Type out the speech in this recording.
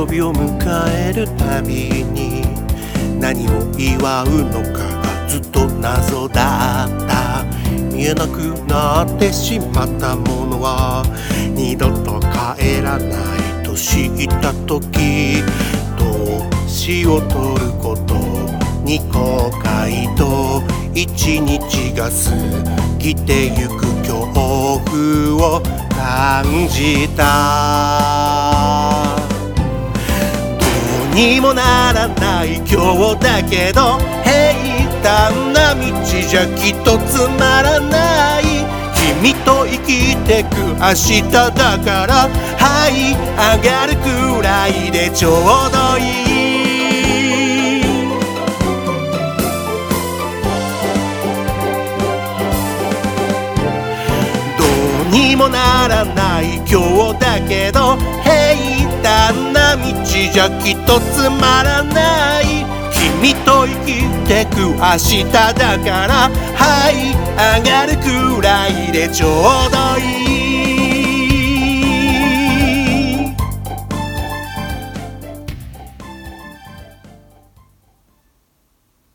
びを迎えるたびに何を祝うのかがずっと謎だった。見えなくなってしまったものは二度と帰らないと知った時、年を取ることに後悔と一日が過ぎてゆく恐怖を感じた。どうにもならない今日だけど平坦な道じゃきっとつまらない。君と生きてく明日だから這い上がるくらいでちょうどいい。どうにもならない今日だけど平坦な道じゃきっとつまらない。君と生きてく明日だから這い上がるくらいでちょうどいい。